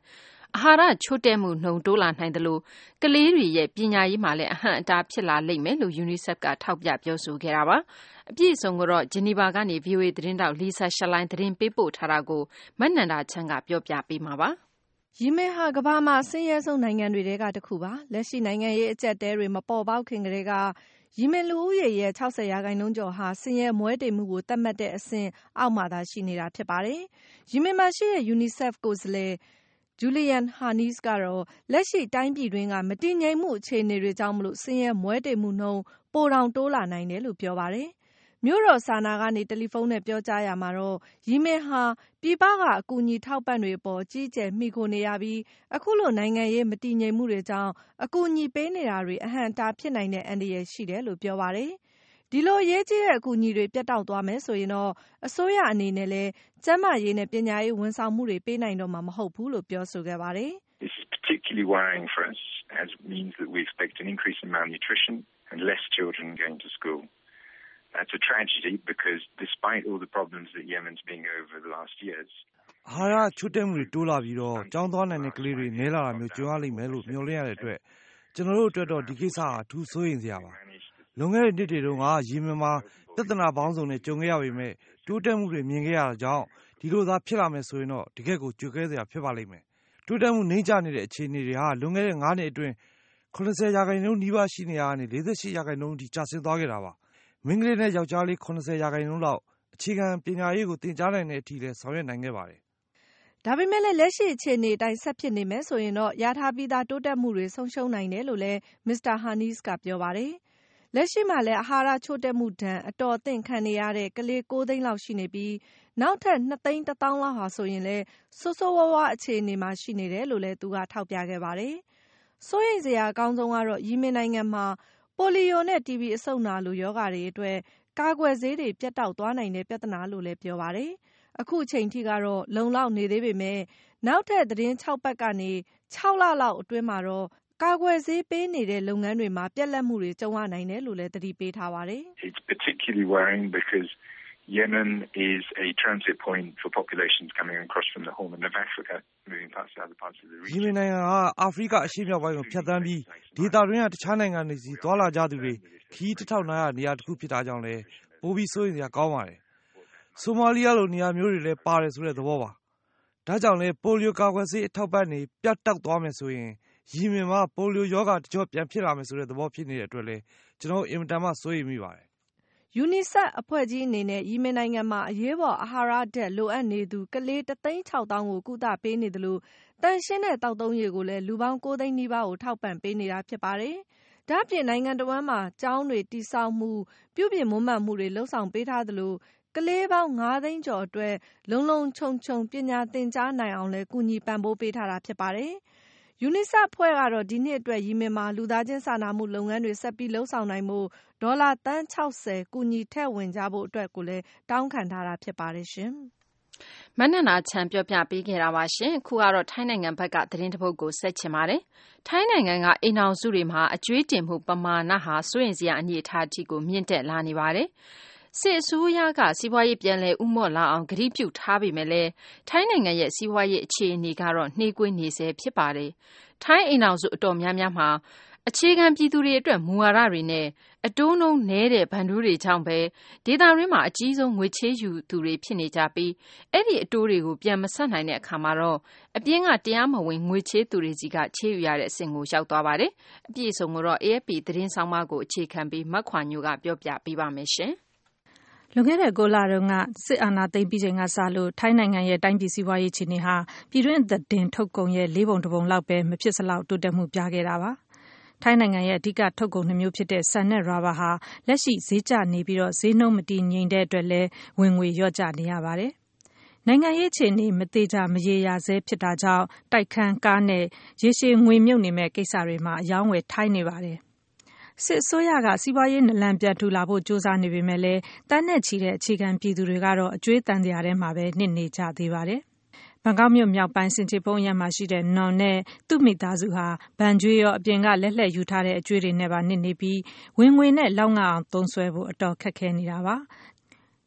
အာဟာရချို့တဲ့မှုနှုန်းတိုးလာနိုင်တယ်လို့ကလေးတွေရဲ့ပညာရေးမှာလည်းအဟန့်အတားဖြစ်လာလိမ့်မယ်လို့ UNICEF ကထောက်ပြပြောဆိုခဲ့တာပါအပြည့်အစုံကတော့ဂျနီဗာကနေ ဗွီအိုအေ သတင်းတောက် Lisa Schlein သတင်းပေးပို့ထားတာကိုမနန္ဒာချမ်းကပြောပြပေးမှာပါယီမင်ဟာကမ္ဘာမှာဆင်းရဲဆုံးနိုင်ငံတွေထဲကတစ်ခုပါလက်ရှိနိုင်ငံရေးအကျပ်အတည်းတွေမပေါ်ပေါက်ခင်ကတည်းကယီမင်လူဦးရေရဲ့ ၆၀ ရာခိုင်နှုန်းကျော်ဟာဆင်းရဲမွဲတေမှုကိုသတ်မှတ်တဲ့အဆင့်အောက်မှာသာရှိနေတာဖြစ်ပါတယ်ယီမင်မှာရှိတဲ့ UNICEF ကိုယ်စားလှယ်Julian Harneys ကတော့လက်ရှိတိုင်းပြည်တွင်းကမတည်ငြိမ်မှုအခြေအနေတွေကြောင့်မလို့ဆင်းရဲမွဲတေမှုနှုန်းပိုတောင်တိုးလာနိုင်တယ်လို့ပြောပါတယ်။မြို့တော်ဆာနာကနေတယ်လီဖုန်းနဲ့ပြောကြားရမှာတော့ယီမင်ဟာပြည်ပကအကူအညီထောက်ပံ့တွေအပေါ်ကြီးကျယ်မှီခိုနေရပြီးအခုလိုနိုင်ငံရေးမတည်ငြိမ်မှုတွေကြောင့်အကူအညီပေးနေတာတွေအဟန့်အတားဖြစ်နိုင်တဲ့အန္တရာယ်ရှိတယ်လို့ပြောပါတယ်။ဒီလိုအရေးကြီးတဲ့အကူအညီတွေပြတ်တောက်သွားမယ်ဆိုရင်တော့အစိုးရအနေနဲ့လည်းကျန်းမာရေးနဲ့ပညာရေးဝန်ဆောင်မှုတွေပေးနိုင်တော့မှာမဟုတ်ဘူးလို့ပြောဆိုခဲ့ပါတယ်။ This is particularly worrying for us as it means that we expect an increase in malnutrition and less children going to school. That's a tragedy because despite all the problems that Yemen's been over the last years အာဟာရချို့တဲ့မှုတွေတိုးလာပြီးတော့ကျောင်းသွားနိုင်တဲ့ကလေးတွေနဲလာတာမျိုးကြုံရလိမ့်မယ်လို့မျှော်လင့်ရတဲ့အတွက်ကျွန်တော်တို့အတွက်တော့ဒီကိစ္စဟာအထူးစိုးရိမ်စရာပါလွန်ခဲ့တဲ့နှစ်တွေတုန်းကယီမင်မှာပြဿနာပေါင်းစုံနဲ့ကြုံခဲ့ရပေမဲ့တိုးတက်မှုတွေမြင်ခဲ့ရတာကြောင့်ဒီလိုသာဖြစ်လာမယ်ဆိုရင်တော့တကယ့်ကိုကြွယ်ခဲစရာဖြစ်ပါလိမ့်မယ်တိုးတက်မှုနှိမ့်ကျနေတဲ့အခြေအနေတွေဟာလွန်ခဲ့တဲ့၅နှစ်အတွင်း၇၀ရာခိုင်နှုန်းနီးပါးရှိနေရကနေ၄၈ရာခိုင်နှုန်းအထိကျဆင်းသွားခဲ့တာပါမိန်းကလေးနဲ့ယောက်ျားလေး၇၀ရာခိုင်နှုန်းလောက်အခြေခံပညာရေးကိုသင်ကြားနိုင်တဲ့အထိလည်းဆောင်ရွက်နိုင်ခဲ့ပါတယ်ဒါပေမဲ့လည်းလက်ရှိအခြေအနေအတိုင်းဆက်ဖြစ်နေမယ်ဆိုရင်တော့ရထားပြီးသားတိုးတက်မှုတွေဆုံးရှုံးနိုင်တယ်လို့လည်းမစ္စတာ Harneys ကပြောပါတယ်။လက်ရှိမှာလည်းအာဟာရချို့တဲ့မှုဒဏ်အတော်အသင့်ခံနေရတဲ့ကလေး၉သိန်းလောက်ရှိနေပြီးနောက်ထပ်၂သိန်းတစ်သောင်းလောက်ဟာဆိုရင်လည်းဆိုးဆိုးဝါးဝါးအခြေအနေမှာရှိနေတယ်လို့လည်းသူကထောက်ပြခဲ့ပါတယ်။စိုးရိမ်စရာအကောင်းဆုံးကတော့ယီမင်နိုင်ငံမှာပိုလီယိုနဲ့ တီဘီ အဆုတ်နာလိုရောဂါတွေအတွက်ကာကွယ်ဆေးတွေပြတ်တောက်သွားနိုင်တဲ့ပြဿနာလို့လည်းပြောပါတယ်။အခုအချိန်ထိကတော့လုံလောက်နေသေးပေမဲ့နောက်ထပ်သတင်း၆ပတ်ကနေ၆လလောက်အတွင်းမှာတော့ကာကွယ်ဆေးပေးနေတဲ့လုပ်ငန်းတွေမှာပြက်လက်မှုတွေကြုံရနိုင်တယ်လို့လည်းသတိပေးထားပါတယ်။ It's particularly worrying because Yemen is a transit point for populations coming across from the Horn of Africa moving past other parts of the region. ယီမင်နိုင်ငံဟာအာဖရိကအရှေ့မြောက်ပိုင်းကိုဖြတ်သန်းပြီးဒေသတွင်းကတခြားနိုင်ငံတွေစီသွားလာကြသူတွေခီးတစ်ထောက်နားရနေရာတစ်ခုဖြစ်တာကြောင့်လည်းပိုပြီးစိုးရိမ်စရာကောင်းပါတယ်။ဆိုမာလီယာလိုနေရာမျိုးတွေလည်းပါတယ်ဆိုတဲ့သဘောပါ။ဒါကြောင့်လည်းပိုလီယိုကာကွယ်ဆေးအထောက်ပံ့တွေပြတ်တောက်သွားမယ်ဆိုရင်ယီမင်မှာပိုလီယိုရောဂါတကြော့ပြန်ဖြစ်လာမယ်ဆိုတဲ့သဘောဖြစ်နေတဲ့အတွက်လည်းကျွန်တော်အင်မတန်မှစိုးရိမ်မိပါတယ်။ UNICEF အဖွဲ့ကြီးအနေနဲ့ယီမင်နိုင်ငံမှာအရေးပေါ်အာဟာရဓာတ်လိုအပ်နေသူကလေးတစ်သိန်းခြောက်သောင်းကိုကုသပေးနေတယ်လို့တန်ရှင်းတဲ့တောက်သုံးရေကိုလည်းလူပေါင်း၉သိန်းနီးပါးကိုထောက်ပံ့ပေးနေတာဖြစ်ပါတယ်။ဒါ့အပြင်နိုင်ငံတော်ဝန်မှာကျောင်းတွေတိစောက်မှုပြုပြင်မွမ်းမံမှုတွေလှုံ့ဆော်ပေးထားသလိုကလေးပေါင်း၅သိန်းကျော်အတွက်လုံလုံခြုံခြုံပညာသင်ကြားနိုင်အောင်လည်းကူညီပံ့ပိုးပေးထားတာဖြစ်ပါတယ်။ UNICEF အဖွဲ့ကတော့ဒီနှစ်အတွက်ယီမင်မှာလူသားချင်းစာနာမှုလုပ်ငန်းတွေဆက်ပြီးလှုံ့ဆော်နိုင်ဖို့ဒေါ်လာသန်း၆၀ကူညီထည့်ဝင်ကြဖို့အတွက်ကိုလည်းတောင်းခံထားတာဖြစ်ပါတယ်ရှင်။မနန္ဒာချမ်းပြောပြပေးခဲ့တာပါရှင်။အခုကတော့ထိုင်းနိုင်ငံဘက်ကသတင်းတစ်ပုဒ်ကိုဆက်ချင်ပါတယ်။ထိုင်းနိုင်ငံကအိမ်အောင်စုတွေမှာအကျွေးတင်မှုပမာဏဟာစိုးရိမ်စရာအနေအထားအထိကိုမြင့်တက်လာနေပါတယ်။စစ်အစိုးရကစီးပွားရေးပြန်လည်ဦးမော့လာအောင်ကတိပြုထားပေမဲ့လည်းထိုင်းနိုင်ငံရဲ့စီးပွားရေးအခြေအနေကတော့နှေးကွေးနေဆဲဖြစ်ပါတယ်။ထိုင်းအိမ်အောင်စုအတော်များများမှာအခြေခံပြည်သူတွေအတွက်မူဝါဒတွေနဲ့အတိုးနှုန်းနည်းတဲ့ဗန်ဒူးတွေကြောင့်ပဲဒေသတွင်းမှာအကြီးဆုံးငွေချေးယူသူတွေဖြစ်နေကြပြီးအဲ့ဒီအတိုးတွေကိုပြန်မဆက်နိုင်တဲ့အခါမှာတော့အပြင်းကတရားမဝင်ငွေချေးသူတွေစီကချေးယူရတဲ့အဆင့်ကိုရောက်သွားပါတယ်။အပြည့်အစုံကိုတော့ A F P သတင်းဆောင်မကိုအခြေခံပြီးမခွာညိုကပြောပြပေးပါမယ်ရှင်။လွန်ခဲ့တဲ့၉လတုန်းကစစ်အာဏာသိမ်းပြီးချိန်ကစလို့ထိုင်းနိုင်ငံရဲ့တိုင်းပြည်စီးပွားရေးအခြေအနေဟာပြည်တွင်းသတင်းထုတ်ကုန်ရဲ့လေးပုံတစ်ပုံလောက်ပဲမဖြစ်စလောက်တိုးတက်မှုပြခဲ့တာပါ။ထိုင်းနိုင်ငံရဲ့အဓိကထုတ်ကုန်နှစ်မျိုးဖြစ်တဲ့ဆန်နဲ့ရာဘာဟာလက်ရှိဈေးကျနေပြီးတော့ဈေးနှုန်းမတည်ငြိမ်တဲ့အတွက်လည်းဝင်ငွေလျော့ကျနေရပါတယ်။နိုင်ငံရေးအခြေအနေမသေးကြမရေရာဆဲဖြစ်တာကြောင့်တိုက်ခန်းကားနဲ့ရေရှည်ငွေမြုပ်နေမဲ့ကိစ္စတွေမှာအယောင်းဝယ်ထိုင်းနေပါတယ်။စစ်အစိုးရကစီးပွားရေးနလန်ပြန်ထူလာဖို့ကြိုးစားနေပေမဲ့လည်းတန်းနဲ့ချီတဲ့အခြေခံပြည်သူတွေကတော့အကျွေးတန်တရားထဲမှာပဲနစ်နေကြသေးပါတယ်။ဘန်ကောက်မြို့မြောက်ပိုင်းစင်ချေဖုံးအရပ်မှာရှိတဲ့နော်နဲ့သူ့မိသားစုဟာဗန်ကျွေးရောအပြင်ကလက်လှည့်ယူထားတဲ့အကျွေးတွေနဲ့ပါနစ်နေပြီးဝင်ငွေနဲ့လောက်ငှအောင်သုံးစွဲဖို့အတော်ခက်ခဲနေတာပါ။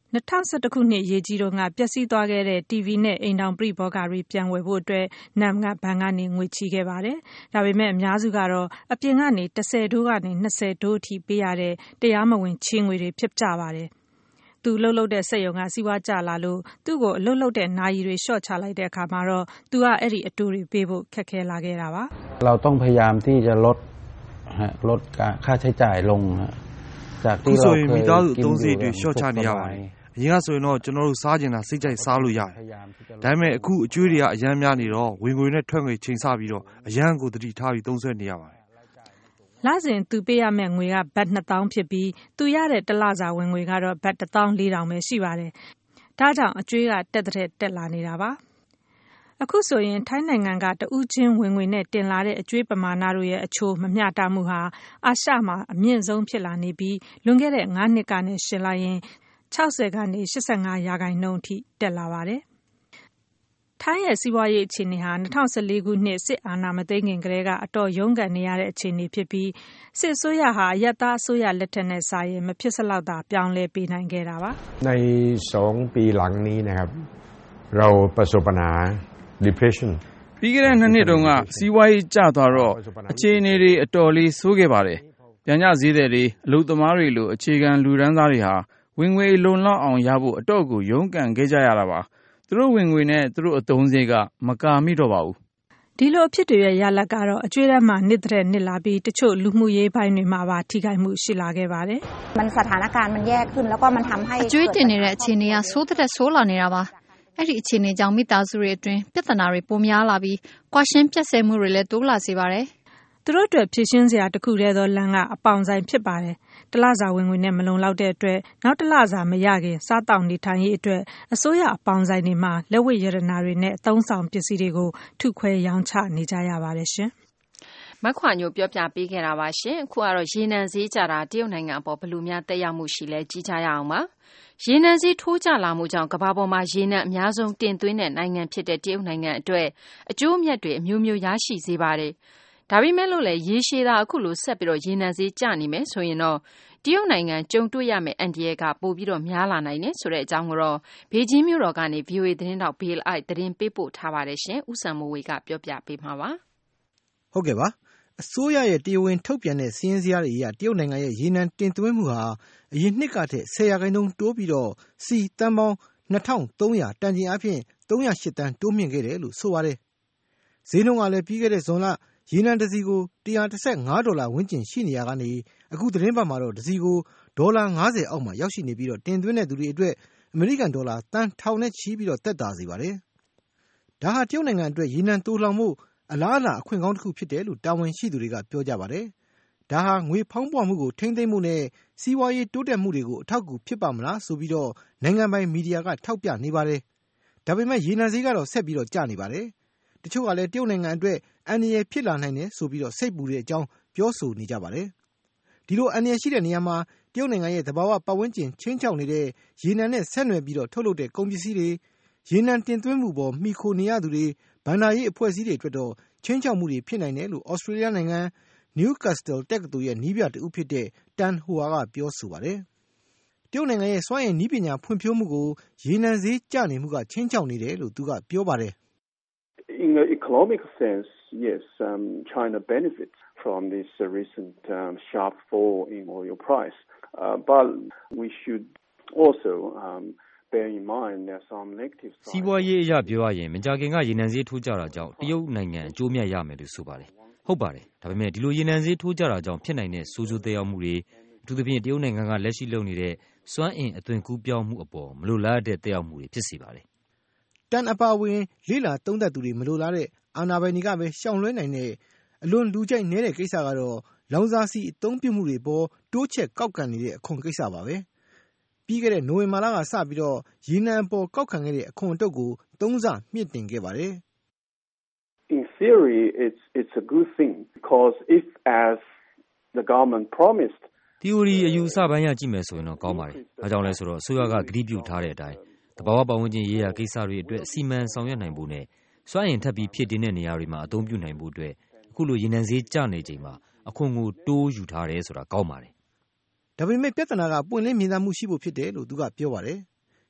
၂၀၁၁ ခုနှစ်ရေကြီးတုန်းကပျက်စီးသွားခဲ့တဲ့ တီဗီနဲ့အိမ်ထောင်ပရိဘောဂတွေပြန်ဝယ်ဖို့အတွက်နမ်ကဘဏ်ကနေငွေချေးခဲ့ပါတယ်။ဒါပေမဲ့အများစုကတော့အပြင်ကနေ၁၀ဒိုးကနေ၂၀ဒိုးအထိပေးရတဲ့တရားမဝင်ချေးငွေတွေဖြစ်ကြပါတယ်။သူလှုပ်လှုပ်တဲ့စက်ရုံကစီးပွားကျလာလို့သူ့ကိုအလှုပ်လှုပ်တဲ့နာရီတွေရှော့ချလိုက်တဲ့အခါမှာတော့သူကအဲ့ဒီအတူတွေပေးဖို့ခက်ခဲလာခဲ့တာပါ။เราต้องพยายามที่จะลดฮะลดค่าใช้จ่ายลงฮะจากที่เราเคยกินอยู่เนี่ยရှော့ချနေရပါတယ်။အရင်ကဆိုရင်တော့ကျွန်တော်တို့စားကျင်တာစိတ်ကြိုက်စားလို့ရတယ်။ဒါပေမဲ့အခုအကျွေးတွေကအရန်များနေတော့ဝင်ငွေနဲ့ထွက်ငွေချိန်ဆပြီးတော့အရန်ကိုတတိထားပြီးသုံးစွဲနေရပါတယ်။လစဉ်သူပေးရမယ့်ငွေကဘတ်နှစ်သောင်းဖြစ်ပြီးသူရတဲ့တစ်လစာဝင်ငွေကတော့ဘတ်တစ်သောင်းလေးထောင်ပဲရှိပါတယ်။ဒါကြောင့်အကျွေးကတက်တဲ့တက်လာနေတာပါ။အခုဆိုရင်ထိုင်းနိုင်ငံကတဦးချင်းဝင်ငွေနဲ့တင်လာတဲ့အကျွေးပမာဏတို့ရဲ့အချိုးမမျှတမှုဟာအာရှမှာအမြင့်ဆုံးဖြစ်လာနေပြီးလွန်ခဲ့တဲ့ငါးနှစ်ကနေရှင်လိုက်ရင်၆၀ကနေ၈၅ရာခိုင်နှုန်းအထိတက်လာပါတယ်။ထိုင်းရဲ့စီးပွားရေးအခြေအနေဟာ၂၀၁၄ခုနှစ်စစ်အာဏာမသိမ်းခင်ကတည်းကအတော်ရုန်းကန်နေရတဲ့အခြေအနေဖြစ်ပြီးစစ်အစိုးရဟာအရပ်သားအစိုးရလက်ထက်နဲ့စာရင်မဖြစ်စလောက်သာပြောင်းလဲပေးနိုင်ခဲ့တာပါ။ในสองปีหลังนี้นะครับเราประสบปัญหา depression ပြီးခဲ့တဲ့နှစ်နှစ်တုန်းကစီးပွားရေးကျသွားတော့အခြေအနေတွေအတော်လေးဆိုးခဲ့ပါတယ်။ပြန်ကြဈေးသည်တွေအလုပ်သမားတွေလိုအခြေခံလူဒန်းသားတွေဟာဝင်ငွေလုံလောက်အောင်ရဖို့အတော့ကိုရုန်းကန်ခဲ့ကြရတာပါသူတို့ဝင်ငွေနဲ့သူတို့အသုံးစရိတ်ကမကာမိတော့ပါဘူးဒီလိုအဖြစ်တွေရဲ့ရလဒ်ကတော့အကျွေးထဲမှာနစ်တဲ့နစ်လာပြီးတချို့လူမှုရေးပိုင်းတွေမှာပါထိခိုက်မှုရှိလာခဲ့ပါတယ်มันสถานการณ์มันแย่ขึ้นแล้วก็มันทำให้အကျွေးတင်နေတဲ့အခြေအနေကဆိုးတဲ့ဆိုးလာနေတာပါအဲ့ဒီအခြေအနေကြောင့်မိသားစုတွေအတွင်းပြဿနာတွေပိုများလာပြီးကွာရှင်းပြတ်ဆဲမှုတွေလည်းတိုးလာစေပါတယ်သူတို့အတွက်ဖြည့်ရှင်းစရာတစ်ခုတည်းသောလမ်းကအပေါင်ဆိုင်ဖြစ်ပါတယ်။တလစာဝင်ငွေနဲ့မလုံလောက်တဲ့အတွက်နောက်တလစာမရခင်စားတောက်နေထိုင်ရေးအတွက်အစိုးရအပေါင်ဆိုင်တွေမှာလက်ဝတ်ရတနာတွေနဲ့အသုံးဆောင်ပစ္စည်းတွေကိုထုခွဲရောင်းချနေကြရပါတယ်ရှင်။မခွာညိုပြောပြပေးခဲ့တာပါရှင်။အခုကတော့ရေနံဈေးကြတာတရုတ်နိုင်ငံအပေါ်ဘယ်လိုများတက်ရောက်မှုရှိလဲကြည့်ကြရအောင်ပါ။ရေနံဈေးထိုးကျလာမှုကြောင့်ကမ္ဘာပေါ်မှာရေနံအများဆုံးတင်သွင်းတဲ့နိုင်ငံဖြစ်တဲ့တရုတ်နိုင်ငံအတွက်အကျိုးအမြတ်တွေအမျိုးမျိုးရရှိစေပါတယ်။ဒါပေမဲ့လို့လေရေရှည်သာအခုလိုဆက်ပြီးတော့ရေနံဈေးကျနေမယ်ဆိုရင်တော့တရုတ်နိုင်ငံကြုံတွေ့ရမယ့်အန်ဒီရဲကပို့ပြီးတော့များလာနိုင်တယ်ဆိုတဲ့အကြောင်းကိုတော့ဘေဂျင်းမြို့တော်ကနေ ဗီအိုအေ သတင်းတောက်ဘေးအိုက်သတင်းပေးပို့ထားပါတယ်ရှင်။ဦးစံမိုးဝေကပြောပြပေးမှာပါ။ဟုတ်ကဲ့ပါ။အစိုးရရဲ့တရားဝင်ထုတ်ပြန်တဲ့စီးရင်စရာတွေအရတရုတ်နိုင်ငံရဲ့ရေနံတင်သွင်းမှုဟာအရင်နှစ်ကထက်၁၀ရာခိုင်နှုန်းတိုးပြီးတော့စီတန်ပေါင်းနှစ်ထောင်သုံးရာတန်ချိန်အပြင်သုံးရာရှစ်တန်တိုးမြင့်ခဲ့တယ်လို့ဆိုပါတယ်။ဈေးနှုန်းကလည်းပြီးခဲ့တဲ့ဇွန်လရေနံတစ်စီကို၁၁၅ဒေါ်လာဝန်းကျင်ရှိနေရကနေအခုသတင်းပတ်မှာတော့တစ်စီကိုဒေါ်လာ၅၀အောက်မှာရောက်ရှိနေပြီးတော့တင်သွင်းတဲ့သူတွေအတွက်အမေရိကန်ဒေါ်လာတန်ထောင်နဲ့ချီပြီးတော့တက်တာစေပါတယ်။ဒါဟာတရုတ်နိုင်ငံအတွက်ရေနံတိုးလောင်မှုအလားအလာအခွင့်ကောင်းတစ်ခုဖြစ်တယ်လို့တာဝန်ရှိသူတွေကပြောကြပါတယ်။ဒါဟာငွေဖောင်းပွမှုကိုထိမ့်သိမ်းမှုနဲ့စီးပွားရေးတိုးတက်မှုတွေကိုအထောက်အကူဖြစ်ပါမလားဆိုပြီးတော့နိုင်ငံပိုင်မီဒီယာကထောက်ပြနေပါတယ်။ဒါပေမဲ့ရေနံဈေးကတော့ဆက်ပြီးတော့ကျနေပါတယ်။တချို့ကလည်းတရုတ်နိုင်ငံအတွက်အန္တရာယ်ဖြစ်လာနိုင်တယ်ဆိုပြီးတော့စိတ်ပူတဲ့အကြောင်းပြောဆိုနေကြပါတယ်။ဒီလိုအန္တရာယ်ရှိတဲ့နေရာမှာတရုတ်နိုင်ငံရဲ့သဘာဝပတ်ဝန်းကျင်ချင်းချောက်နေတဲ့ရေနံနဲ့ဆက်နွယ်ပြီးတော့ထုတ်လုပ်တဲ့ကုန်ပစ္စည်းတွေရေနံတင်သွင်းမှုပေါ်မှီခိုနေရသူတွေဗန္ဒာရေးအဖွဲ့အစည်းတွေအတွက်တော့ချင်းချောက်မှုတွေဖြစ်နိုင်တယ်လို့ဩစတြေးလျနိုင်ငံ Newcastle တက္ကသိုလ်ရဲ့နည်းပြတဦးဖြစ်တဲ့တန်ဟိုဝါကပြောဆိုပါတယ်။တရုတ်နိုင်ငံရဲ့စွမ်းအင်နည်းပညာဖွံ့ဖြိုးမှုကိုရေနံဈေးကျနေမှုကချင်းချောက်နေတယ်လို့သူကပြောပါတယ်။ In the economic sense, yes, um, China benefits from this uh, recent um, sharp fall in oil price. Uh, but we should also um, bear in mind there are some negative sides. စီးပွားရေးအရပြောရရင်မကြာခင်ကရေနံဈေးထိုးကျတာကြောင့်တရုတ်နိုင်ငံအကျိုးမြတ်ရမယ်လို့ဆိုပါတယ်။ဟုတ်ပါတယ်။ဒါပေမဲ့ဒီလိုရေနံဈေးထိုးကျတာကြောင့်ဖြစ်နိုင်တဲ့ဆိုးကျိုးသက်ရောက်မှုတွေအထူးသဖြင့်တရုတ်နိုင်ငံကလက်ရှိလုပ်နေတဲ့စွမ်းအင်အသွင်ကူးပြောင်းမှုအပေါ်မလိုလားတဲ့သက်ရောက်မှုတွေဖြစ်စေပါတယ်။တန်အပါဝင်လေးလာသုံးသက်သူတွေမလိုလားတဲ့အာဏာပိုင်တွေကပဲရှောင်လွှဲနိုင်တဲ့အလွန်လူကြိုက်နေတဲ့ကိစ္စကတော့လောင်စာဆီအသုံးပြုမှုတွေပေါ်တိုးချက်ကောက်ခံနေတဲ့အခွန်ကိစ္စပါပဲ။ပြီးခဲ့တဲ့နိုဝင်ဘာလကစပြီးတော့ရေနံပေါ်ကောက်ခံခဲ့တဲ့အခွန်အတုပ်ကိုသုံးဆမြင့်တင်ခဲ့ပါတယ်။ In theory, it's it's a good thing because if as the government promised, theory အယူအဆပိုင်းရကြည့်မယ်ဆိုရင်တော့ကောင်းပါတယ်။ဒါကြောင့်လဲဆိုတော့အစိုးရကကတိပြုထားတဲ့အတိုင်းတဘာဝပတ်ဝန်းကျင်ရေးရာကိစ္စတွေအတွက်စီမံဆောင်ရွက်နိုင်ဖို့နဲ့စွမ်းအင်ထပ်ပြီးဖြစ်တင်တဲ့နေရာတွေမှာအသုံးပြုနိုင်ဖို့အတွက်အခုလိုရေနံဈေးကျနေချိန်မှာအခွန်ကိုတိုးယူထားတယ်ဆိုတာကောင်းပါတယ်။ဒါပေမဲ့ပြဿနာကပွင့်လင်းမြင်သာမှုရှိဖို့ဖြစ်တယ်လို့သူကပြောပါတယ်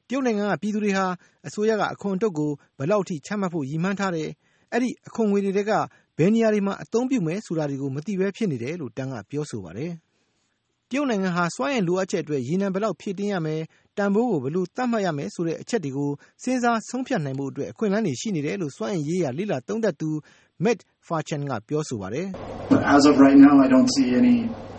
တရုတ်နိုင်ငံကပြည်သူတွေဟာအစိုးရကအခွန်အတုပ်ကိုဘယ်လောက်ထိချမှတ်ဖို့ရည်မှန်းထားတယ်။အဲ့ဒီအခွန်ငွေတွေကဘယ်နေရာတွေမှာအသုံးပြုမယ်ဆိုတာတွေကိုမသိဘဲဖြစ်နေတယ်လို့တန်းကပြောဆိုပါတယ်။တရုတ်နိုင်ငံဟာစွမ်းအင်လိုအပ်ချက်အတွက်ရေနံဘယ်လောက်ဖြည့်တင်းရမယ်တန်ဖိုးကိုဘယ်လိုသတ်မှတ်ရမယ်ဆိုတဲ့အချက်တွေကိုစဉ်းစားဆုံးဖြတ်နိုင်ဖို့အတွက်အခွင့်အလမ်းတွေရှိနေတယ်လို့စွမ်းအင်ရေးရာလေ့လာသုံးသပ်သူ Matt Farchan ကပြောဆိုပါတယ်။ But as of right now I don't see any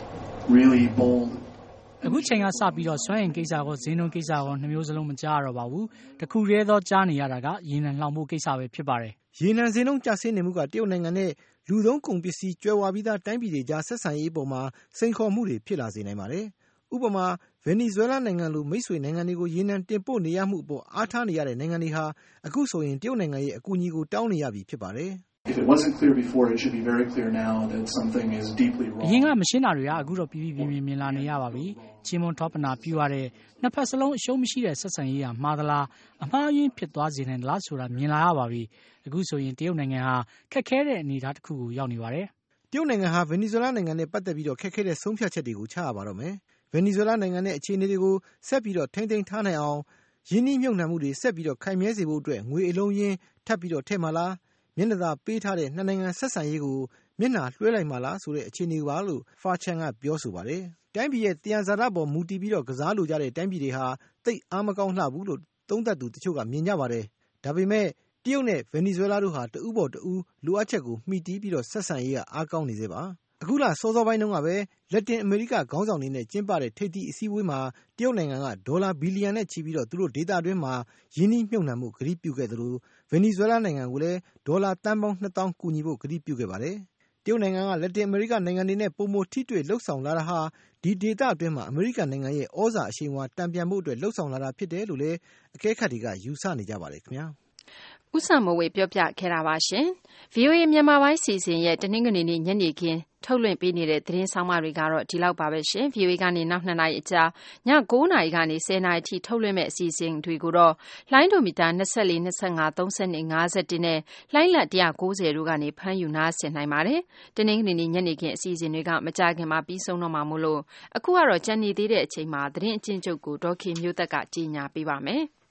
really bold အခုချိန်ကစပြီးတော့စွမ်းအင်ကိစ္စကိုဈေးနှုန်းကိစ္စကိုနှမျိုးစလုံးမကြားရတော့ပါဘူး။တခုတည်းသောကြားနေရတာကရေနံလှောင်မှုကိစ္စပဲဖြစ်ပါတယ်။ရေနံဈေးနှုန်းကျဆင်းနေမှုကတရုတ်နိုင်ငံနဲ့လူသုံးကုန်ပစ္စည်းကြွယ်ဝပြီးသားတိုင်းပြည်တွေကြားဆက်ဆံရေးပေါ်မှာစိန်ခေါ်မှုတွေဖြစ်လာစေနိုင်ပါတယ်။ဥပမာဗင်နီဇွဲလားနိုင်ငံလိုမိတ်ဆွေနိုင်ငံတွေကိုရေနံတင်ပို့နေရမှုအပေါ်အားထားနေရတဲ့နိုင်ငံတွေဟာအခုဆိုရင်တရုတ်နိုင်ငံရဲ့အကူအညီကိုတောင်းနေရပြီဖြစ်ပါတယ်။ If it wasn't clear before, it should be very clear now that something is deeply wrong. အရင်ကမရှင်းတာတွေကအခုတော့ပြည်ပြည်ပြင်းပြင်းမြင်လာနေရပါပြီ။ချင်းမွန်ထောပနာပြရတဲ့နှစ်ဖက်စလုံးအရှုံးမရှိတဲ့ဆက်ဆံရေးဟာမှားသလားအမှားယွင်းဖြစ်သွားစေနိုင်လားဆိုတာမြင်လာရပါပြီ။အခုဆိုရင်တရုတ်နိုင်ငံဟာခက်ခဲတဲ့အနေအထားတစ်ခုကိုရောက်နေပါတယ်။တရုတ်နိုင်ငံဟာဗင်နီဇွဲလားနိုင်ငံနဲ့ပတ်သက်ပြီးတော့ခက်ခဲတဲ့ဆုံးဖြတ်ချက်တွေကိုချရပါတော့မယ်။ဗင်နီဇွဲလားနိုင်ငံနဲ့အခြေအနေတွေကိုဆက်ပြီးတော့ထိမ့်သိမ်းထားနိုင်အောင်ယင်းနှိမ့်မြုပ်နှံမှုတွေဆက်ပြီးတော့ခိုင်မြဲစေဖို့အတွက်ငွေအလုံးရင်းထပ်ပြီးတော့ထည့်မှာလားမျက်နှာသာပေးထားတဲ့နှစ်နိုင်ငံဆက်ဆံရေးကိုမျက်နှာလွှဲလိုက်မှလားဆိုတဲ့အခြေအနေပါလို့ဖာချန်ကပြောဆိုပါတယ်။တိုင်းပြည်ရဲ့တယံဇာတပေါ်မူတည်ပြီးတော့ကစားလိုကြတဲ့တိုင်းပြည်တွေဟာသိပ်အားမကောင်းလှဘူးလို့သုံးသပ်သူတချို့ကမြင်ကြပါတယ်။ဒါပေမဲ့တရုတ်နဲ့ဗင်နီဇွဲလားတို့ဟာတဦးပေါ်တဦးလိုအပ်ချက်ကိုမှီတီးပြီးတော့ဆက်ဆံရေးကအားကောင်းနေစေပါ။အခုလစောစောပိုင်းတုန်းကပဲလက်တင်အမေရိကခေါင်းဆောင်တွေနဲ့ကျင်းပတဲ့ထိပ်သီးအစည်းအဝေးမှာတရုတ်နိုင်ငံကဒေါ်လာဘီလီယံနဲ့ချီပြီးတော့သူတို့ဒေသတွင်းမှာယင်းနှိမ့်မြုပ်နှံမှုကတိပြုခဲ့သလိုဗင်နီဇွဲလားနိုင်ငံကိုလည်းဒေါ်လာတန်ပေါင်းနှစ်သောင်းကူညီဖို့ကတိပြုခဲ့ပါတယ်။တရုတ်နိုင်ငံကလက်တင်အမေရိကနိုင်ငံတွေနဲ့ပုံမထိတွေ့လှုပ်ဆောင်လာတာဟာဒီဒေသအတွင်းမှာအမေရိကန်နိုင်ငံရဲ့ဩဇာအရှိန်အဝါတန်ပြန်မှုအတွက်လှုပ်ဆောင်လာတာဖြစ်တယ်လို့လည်းအကဲခတ်တွေကယူဆနေကြပါတယ်ခင်ဗျာ။ဦးစံမိုးဝေပြောပြခဲ့တာပါရှင်။ ဗွီအိုအေမြန်မာပိုင်းစီစဉ်ရဲ့တနင်္ဂနွေနေ့ညနေခင်းထုတ်လွှင့်ပေးနေတဲ့သတင်းဆောင်မတွေကတော့ဒီလောက်ပါပဲရှင်။ ဗွီအိုအေကနေနောက်နှစ်နာရီအကြာည၉နာရီကနေ၁၀နာရီအထိထုတ်လွှင့်မဲ့အစီအစဉ်တွေကိုတော့လိုင်းဒိုမီတာ၂၄၊၂၅၊၃၂၊၅၁နဲ့လိုင်းလတ်၁၉၀တို့ကနေဖမ်းယူနားဆင်နိုင်ပါတယ်။တနင်္ဂနွေနေ့ညနေခင်းအစီအစဉ်တွေကမကြာခင်မှာပြီးဆုံးတော့မှာမို့လို့အခုကတော့ကြံနေသေးတဲ့အချိန်မှာသတင်းအကျဉ်းချုပ်ကိုဒေါ်ခင်မျိုးသက်ကကြီးညာပေးပါမယ်။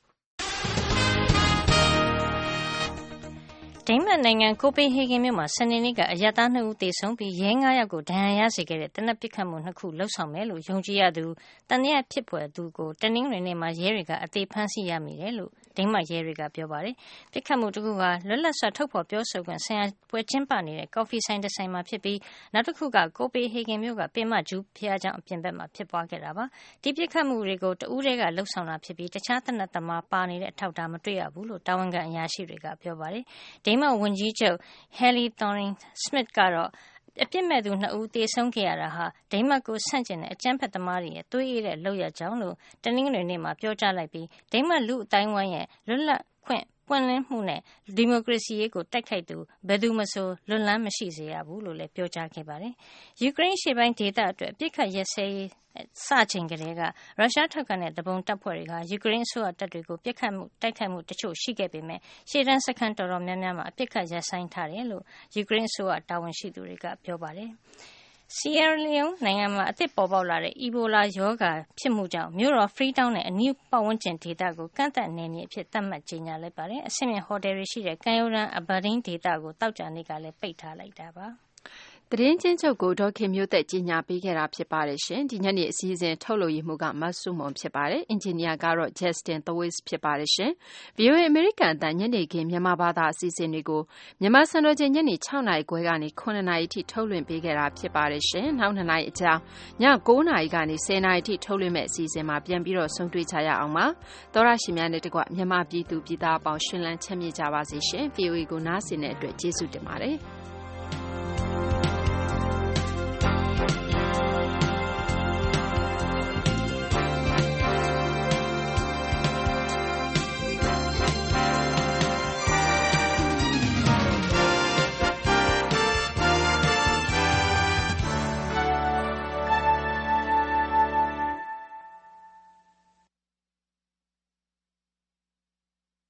ဒိန်းမတ်နိုင်ငံကိုပေဟေဂင်မြို့မှာစနေနေ့ကအရပ်သားနှစ်ဦးသေဆုံးပြီးရဲငါးယောက်ကိုဒဏ်ရာရစေခဲ့တဲ့သေနတ်ပစ်ခတ်မှုနှစ်ခုလှုပ်ဆောင်မယ်လို့ယုံကြည်ရသူတန်တရားဖြစ်ဖွယ်သူကိုတနင်္ဂနွေနေ့မှာရဲတွေကအသေးဖမ်းဆီးရမိတယ်လို့ဒိန်းမတ်ရဲတွေကပြောပါတယ်။ပစ်ခတ်မှုတစ်ခုကလွတ်လပ်စွာထုတ်ဖော်ပြောဆိုခွင့်ဆိုင်ရာပွဲကျင်းပနေတဲ့ကော်ဖီဆိုင်တစ်ဆိုင်မှာဖြစ်ပြီးနောက်တစ်ခုကကိုပေဟေဂင်မြို့ကပင်မဂျူးဖျားကျောင်းအပြင်ဘက်မှာဖြစ်ပွားခဲ့တာပါ။ဒီပစ်ခတ်မှုတွေကိုတဦးတည်းကလှုပ်ဆောင်တာဖြစ်ပြီးတခြားသေနတ်သမားပါနေတဲ့အထောက်အထားမတွေ့ရဘူးလို့တာဝန်ခံအရာရှိတွေကပြောပါတယ်။ဒိန်းမတ်ဝန်ကြီးချုပ် Helle Thorning-Schmidt ကတော့အပြစ်မဲ့သူနှစ်ဦးသေဆုံးခဲ့ရတာဟာဒိန်းမတ်ကိုဆန့်ကျင်တဲ့အကြမ်းဖက်သမားတွေရဲ့သွေးအေးတဲ့လုပ်ရကြောင်းလို့တနင်္ဂနွေနေ့မှာပြောကြားလိုက်ပြီးဒိန်းမတ်လူအတိုင်းဝိုင်းရဲ့လွတ်လပ်ခွင့်ပွင့်လင်းမှုနဲ့ဒီမိုကရေစီရေးကိုတိုက်ခိုက်သူဘယ်သူမဆိုလွတ်လန်းမရှိစေရဘူးလို့လည်းပြောကြားခဲ့ပါတယ်။ယူကရိန်းရှေ့ပိုင်းဒေသအတွက်အပြစ်ခတ်ရက်စဲရေးစချိန်ကလေးကရုရှားထောက်ခံတဲ့တပုံတပ်ဖွဲ့တွေကယူကရိန်းအစိုးရတပ်တွေကိုပြစ်ခတ်မှုတိုက်ခိုက်မှုတချို့ရှိခဲ့ပေမဲ့ရှေ့တန်းစခန်းတော်တော်များများမှာအပြစ်ခတ်ရပ်ဆိုင်းထားတယ်လို့ယူကရိန်းအစိုးရတာဝန်ရှိသူတွေကပြောပါတယ်။ Sierra Leone နိုင်ငံမှာအသစ်ပေါ်ပေါက်လာတဲ့ Ebola ရောဂါဖြစ်မှုကြောင့်မြို့တော် Freetown နဲ့အနီးပတ်ဝန်းကျင်ဒေသကိုကန့်သတ်နယ်မြေအဖြစ်သတ်မှတ်ကြေညာလိုက်ပါတယ်။အဆင့်မြင့်ဟိုတယ်တွေရှိတဲ့ကမ်းရိုးတန်း Aberdeen ဒေသကိုတောက်ကြနေ့ကလည်းပိတ်ထားလိုက်တာပါ။သတင်းချင်းချုပ်ကိုဒေါ်ခင်မျိုးသက်ကြီးညာပေးခဲ့တာဖြစ်ပါတယ်ရှင်ဒီညနေအစည်းအဝေးထုတ်လို့ရမှုကမတ်ဆုမွန်ဖြစ်ပါတယ်အင်ဂျင်နီယာကတော့ Justin Thwaites ဖြစ်ပါတယ်ရှင် ဗီအိုအေ American အသံညနေခင်းမြန်မာဘာသာအစီအစဉ်တွေကိုမြန်မာစံတော်ချိန်ညနေ၆နာရီခွဲကနေ9နာရီအထိထုတ်လွှင့်ပေးခဲ့တာဖြစ်ပါတယ်ရှင်နောက်နှစ်နာရီအကြာည9နာရီကနေ10နာရီအထိထုတ်လွှင့်မဲ့အစီအစဉ်မှာပြန်ပြီးတော့ဆုံတွေ့ကြရအောင်ပါသောရရှိများနဲ့တကွမြန်မာပြည်သူပြည်သားအပေါင်းရှင်လန်းချမ်းမြေ့ကြပါစေရှင် ဗီအိုအေ ကိုနားဆင်တဲ့အတွက်ကျေးဇူးတင်ပါတယ်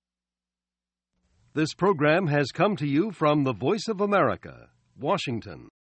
This program has come to you from the Voice of America, Washington.